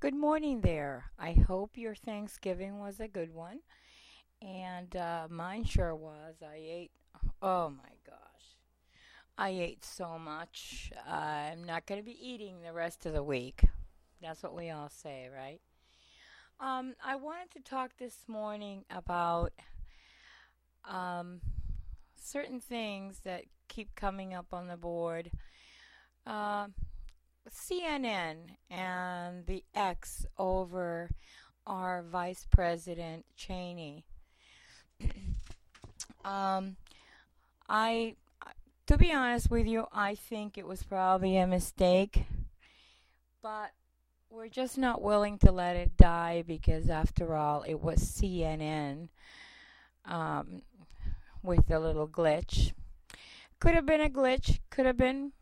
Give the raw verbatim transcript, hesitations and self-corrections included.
Good morning there. I hope your Thanksgiving was a good one. And uh, mine sure was. I ate, oh my gosh. I ate so much. I'm not going to be eating the rest of the week. That's what we all say, right? Um, I wanted to talk this morning about um, certain things that keep coming up on the board. Uh, C N N and the X over our Vice President Cheney. Um, I, to be honest with you, I think it was probably a mistake, but we're just not willing to let it die because, after all, it was C N N um, with a little glitch. Could have been a glitch, could have been